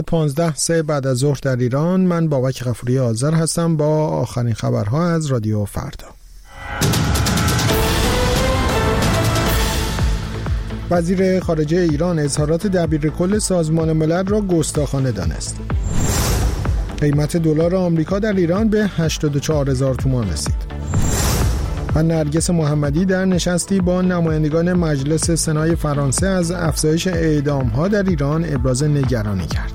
15 بعد از ظهر در ایران. من بابک غفوری آذر هستم با آخرین خبرها از رادیو فردا. وزیر خارجه ایران اظهارات دبیرکل سازمان ملل را گستاخانه دانست. قیمت دلار آمریکا در ایران به 84,000 تومان رسید. و نرگس محمدی در نشستی با نمایندگان مجلس سنای فرانسه از افزایش اعدام‌ها در ایران ابراز نگرانی کرد.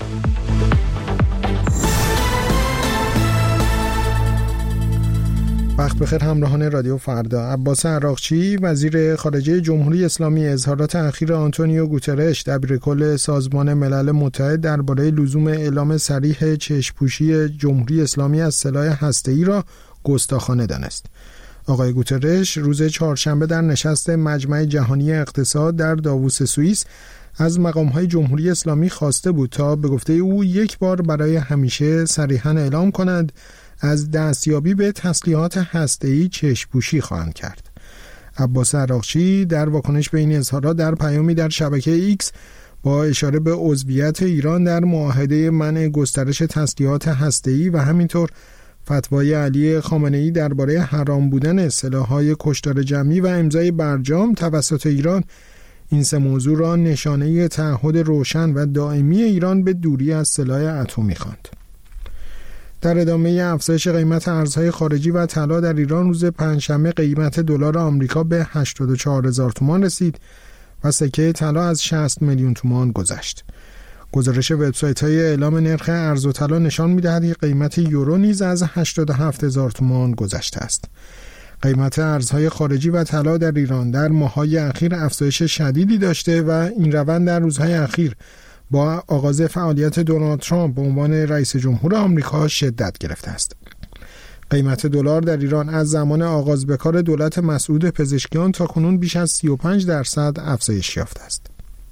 وقت بخیر همراهان رادیو فردا. عباس عراقچی وزیر خارجه جمهوری اسلامی اظهارات اخیر آنتونیو گوترش دبیرکل سازمان ملل متحد درباره لزوم اعلام صریح چشم‌پوشی جمهوری اسلامی از سلاح هسته‌ای را گستاخانه دانست. آقای گوترش روز چهارشنبه در نشست مجمع جهانی اقتصاد در داووس سوئیس از مقام‌های جمهوری اسلامی خواسته بود تا به گفته او یک بار برای همیشه صریحاً اعلام کند از دستیابی به تسلیحات هسته‌ای چشم‌پوشی خواهند کرد. عباس عراقچی در واکنش به این اظهارات در پیامی در شبکه ایکس با اشاره به عضویت ایران در معاهده منع گسترش تسلیحات هسته‌ای و همینطور فتوای علی خامنه‌ای درباره حرام بودن سلاح‌های کشتار جمعی و امضای برجام توسط ایران، این سه موضوع را نشانه تعهد روشن و دائمی ایران به دوری از سلاح اتمی خواند. در ادامه افزایش قیمت ارزهای خارجی و طلا در ایران روز پنجشنبه قیمت دلار آمریکا به 84,000 تومان رسید و سکه طلا از 60 میلیون تومان گذشت. گزارش وبسایت‌های اعلام نرخ ارز و طلا نشان می‌دهد که قیمت یورو نیز از 87,000 تومان گذشته است. قیمت ارزهای خارجی و طلا در ایران در ماه‌های اخیر افزایش شدیدی داشته و این روند در روزهای اخیر با آغاز فعالیت دونالد ترامپ به عنوان رئیس جمهور آمریکا شدت گرفته است. قیمت دلار در ایران از زمان آغاز به کار دولت مسعود پزشکیان تا کنون بیش از 35% افزایش یافته است.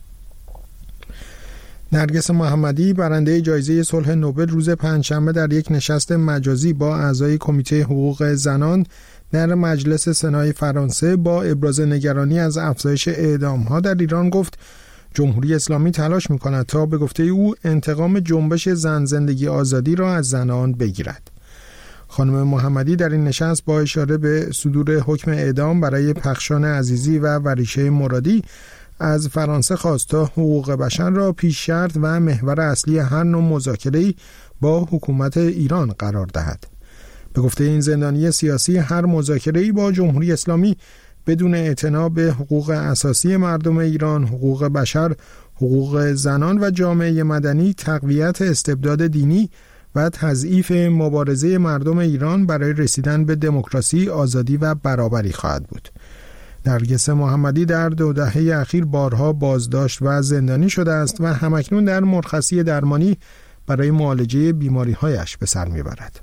نرگس محمدی برنده جایزه صلح نوبل روز پنجشنبه در یک نشست مجازی با اعضای کمیته حقوق زنان در مجلس سنای فرانسه با ابراز نگرانی از افزایش اعدام‌ها در ایران گفت جمهوری اسلامی تلاش می‌کند تا به گفته او انتقام جنبش زن زندگی آزادی را از زنان بگیرد. خانم محمدی در این نشست با اشاره به صدور حکم اعدام برای پخشان عزیزی و وریشه مرادی از فرانسه خواست تا حقوق بشر را پیش شرط و محور اصلی هر نوع مذاکره‌ای با حکومت ایران قرار دهد. به گفته این زندانی سیاسی هر مذاکره‌ای با جمهوری اسلامی بدون اعتنا به حقوق اساسی مردم ایران، حقوق بشر، حقوق زنان و جامعه مدنی، تقویت استبداد دینی و تضعیف مبارزه مردم ایران برای رسیدن به دموکراسی، آزادی و برابری خواهد بود. نرگس محمدی در 2 دهه اخیر بارها بازداشت و زندانی شده است و همکنون در مرخصی درمانی برای معالجه بیماری‌هایش به سر می‌برد.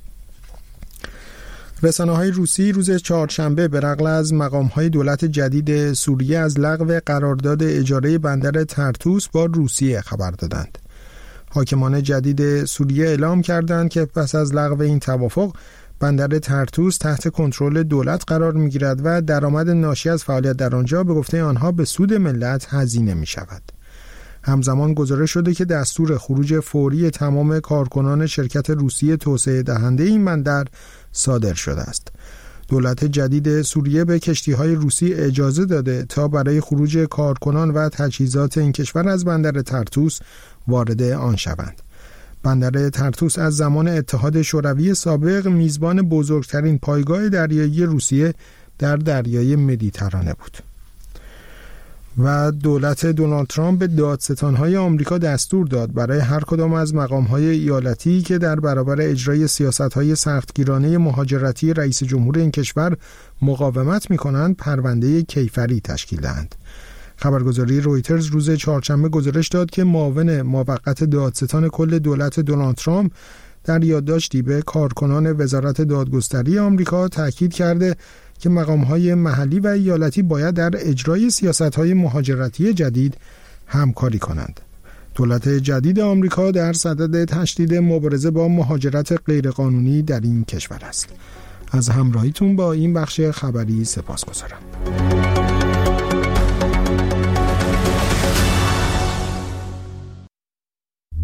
رسانه‌های روسی روز چهارشنبه به نقل از مقام‌های دولت جدید سوریه از لغو قرارداد اجاره بندر طرطوس با روسیه خبر دادند. حاکمان جدید سوریه اعلام کردند که پس از لغو این توافق بندر طرطوس تحت کنترل دولت قرار می‌گیرد و درآمد ناشی از فعالیت در آنجا به گفته آنها به سود ملت هزینه می‌شود. همزمان گزارش شده که دستور خروج فوری تمام کارکنان شرکت روسی توسعه دهنده این بندر صادر شده است. دولت جدید سوریه به کشتی‌های روسی اجازه داده تا برای خروج کارکنان و تجهیزات این کشور از بندر طرطوس وارد آن شوند. بندر طرطوس از زمان اتحاد شوروی سابق میزبان بزرگترین پایگاه دریایی روسیه در دریای مدیترانه بود. و دولت دونالد ترامپ به دادستان‌های آمریکا دستور داد برای هر کدام از مقام‌های ایالتی که در برابر اجرای سیاست‌های سختگیرانه مهاجرتی رئیس جمهور این کشور مقاومت می‌کنند پرونده کیفری تشکیل دهند. خبرگزاری رویترز روز چهارشنبه گزارش داد که معاون موقت دادستان کل دولت دونالد ترامپ در یادداشتی به کارکنان وزارت دادگستری آمریکا تاکید کرده که مقام‌های محلی و ایالتی باید در اجرای سیاست‌های مهاجرتی جدید همکاری کنند. دولت جدید آمریکا در صدد تشدید مبارزه با مهاجرت غیرقانونی در این کشور است. از همراهیتون با این بخش خبری سپاسگزارم.